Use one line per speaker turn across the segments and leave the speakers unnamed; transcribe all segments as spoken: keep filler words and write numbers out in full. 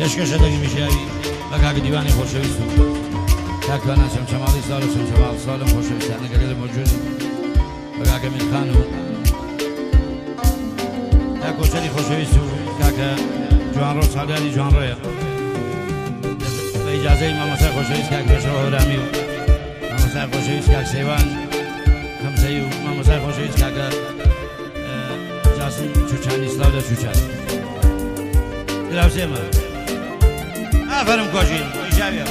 پێشکەشە دەگیمیشیاوی بە کاک دیوانی خۆشەویست و کاکوانە شەمشەماڵی ساڵ و شەمشەماڵ ساڵم خۆشەویستانەکە لە مۆجود بە کاکە میرخان و کاک کۆچەری خۆشەویست و کاکە جوانڕۆ ساڵیانی جوانڕۆیە بە ئیجازەی مامۆستای خۆشەویست کاک پێشەوە هەورامی و مامۆستای خۆشەویست کاک سەیوان خەمسەی و مامۆستای خۆشەویست کاکە جاسم چوچانی سلااو لە چوچان دراوسێمە ئافەرم کۆژین ئیجاویە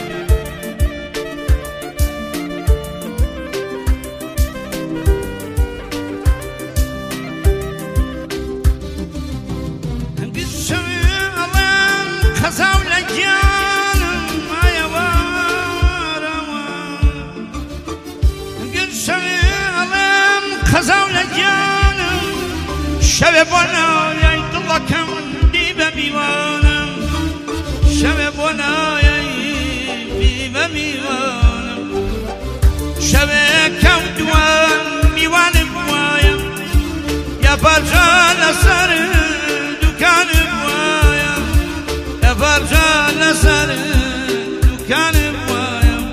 شب بنای دلکم بی بمیوانم شب بنای بی بمیوانم شب کم دوان میوانم وایم یا پرجان سر دکان وایم یا پرجان سر دکان وایم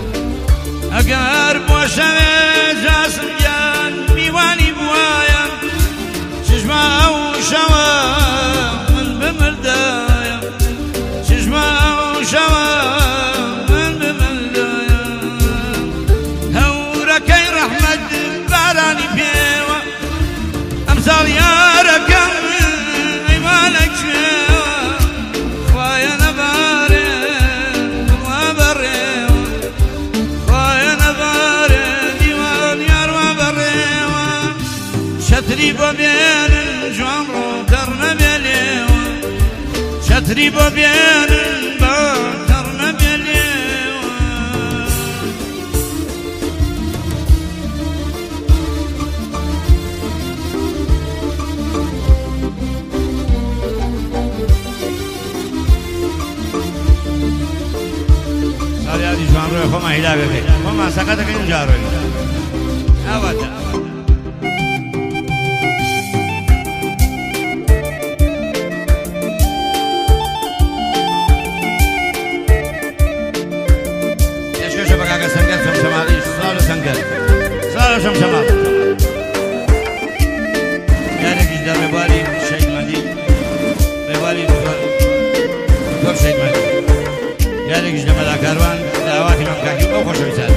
اگر باشه جاسم جان میوانی وایم چشمه و شوا من بمردایم چشمه و شوا من بمردایم هورکی رحمت بارانی پیوا امثال یارکم ایمانک شوا خوایا نباره و بره خوایا نباره دیوان یار و بره شتری با بین جوان رو در نبیلیو شتری با بین با در نبیلیو
سالیادی جوان روی خو مهیلا ببین خو ما سقط کنیم جا روی آواتا
سلام شمشمال
یعنی که در مبالی شهید مهدی مبالی دکتر شهید مهدی یعنی که جمعه کاروان دعواتی ممکاکی او خوشویسد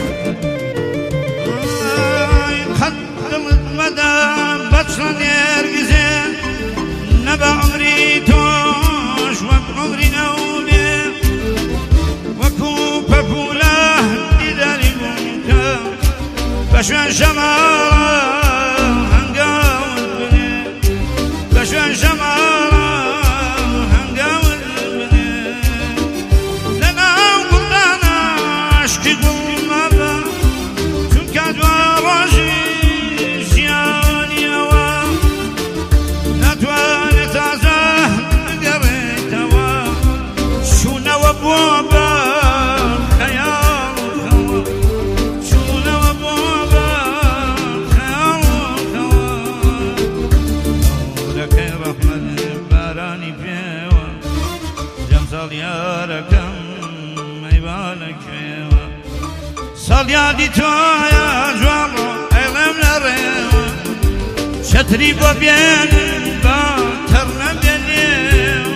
خدمت مدام بطلن يرقزين نبا عمري توش وك عمري نولي وكو بابولا ديداري بونكا بشوان شمارا هنقاون بني بشوان شمارا هنقاون بني لنا قلنا عشقي قمبا چونك دواراجي زياني هوا نتواني تازه بقريتوا شونا وبوبا صليادي تويا جوالو ايلم نريو شتري بوبين باترنا بينيو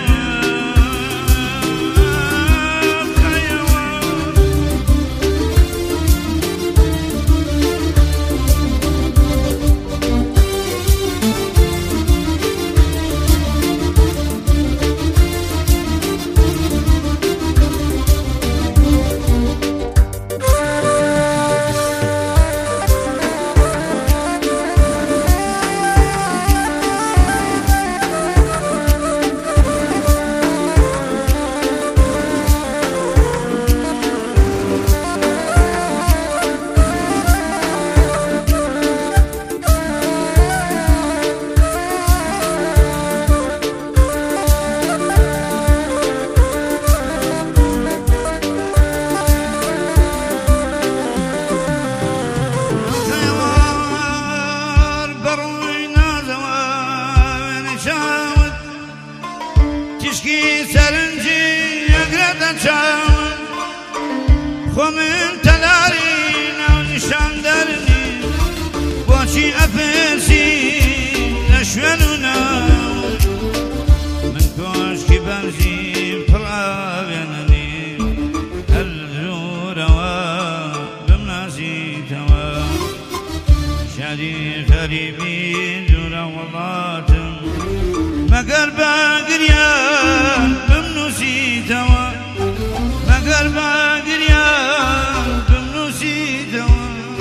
خۆ من تەلاری ناو نیشان دەرنی بۆچی ئەپرسی لە شوێن و ناو من کۆشکی بەنزیم پڕ ئاوێننی هەر زۆرەوە بمناسیتەوە شادی غەریبی دوورە وڵاتم مەگەر بە گریان بمنووسیتەوە مەگەر بە گریان بمنووسیتەوە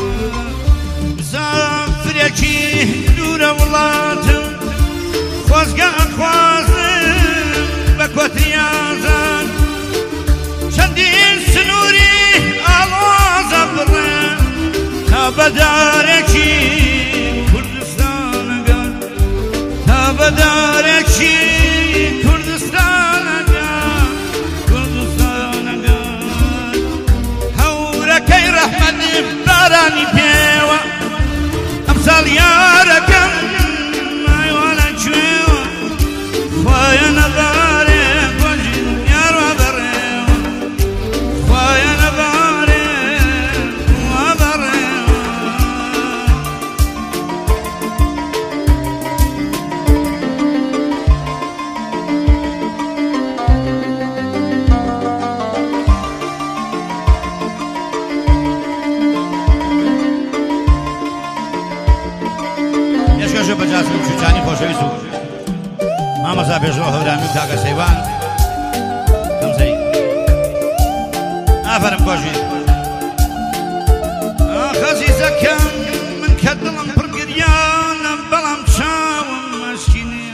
مسافرێکی دوورە وڵاتم خۆزگە ئەخوازم بە کۆتریازان چەندین سنووری ئاڵۆزە بڕێن تا بەدارێکی کوردستانەگەن تا بەدارێکی کوردستانەگەن کوردستانەگەن هەورەکەی ڕەحمەتم بارانی پێوە ئەمساڵ یارەکەم مایوانە کوێوە خوایە نەبارێ گۆژی یاڕوا بەڕێوە خوایە نەبارێ وا بەڕێوە
پێشکەشە بەجاسم چوچانی خۆشەویست و مامەسا پێشەوە هەورامی و کاکە سەیوان کەمسەی ئافەرم خۆشویست
خەزیزەکەم من کە دڵم پڕ گریانە بەڵام چاوم مەشکینێ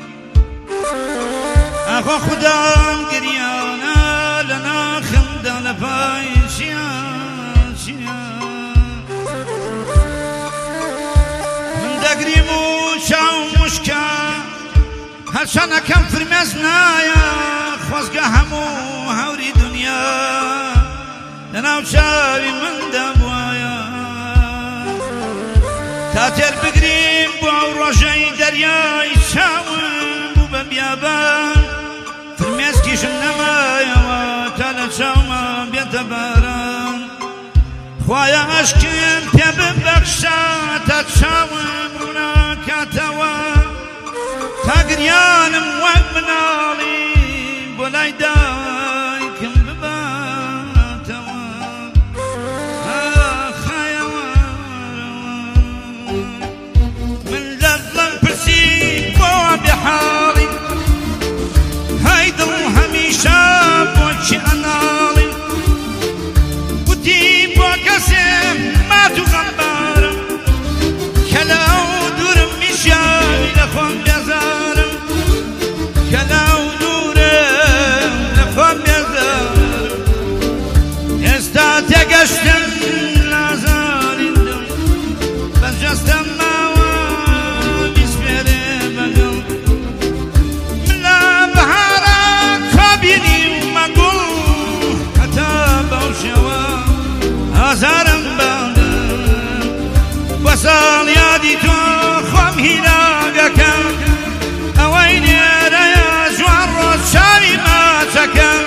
ئاخۆ خودام گریانە لە ناخمدا لە پای چیان چیان من دەگریم و چاوم وشکە هەرچەندەکەم فرمێز نایە خۆزگە هەموو هەوری دنیا لەناو چاوی مندا بوایە تا تێر بگریم بۆ ئەو ڕۆژەی دەریای چاوم بوو بە بیابان فرمێسکیشم نەمایەوە تا لە چاومە بێتە باران خوایە عەشقم پێ ببەخشە تا چاوم ڕووناکاتەوە تا گریانم وەک مناڵی بۆ لای دایکم بباتەوە ئاخایەوە من لە دڵم پرسی بۆ بێحاڵی های دڵ هەمیشە بۆچی ئەناڵی گوتی بۆ کەسێم مات و غەمبارم کە لەو دوورم میشانی لە خۆم بێزارم کە لەو دوورم لە خۆم بێزارم ئێستا تێگەشتم لازاری دڵ بەرجەستەم ماوە بیسپێرێ بەگەڵ من لە بەهارە کۆبینیمە گوڵ هەتا بەو شێوە ئازارم بەدەم بە ساڵ یادی تۆ خۆم هیلاگەکەم ئەوەی نێرەیە جوان ڕۆژ چاوی ماچەکەم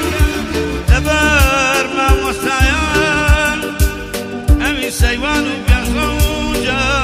لەبەر مامۆستایان ئەوی سەیوان و پێشڵە و جا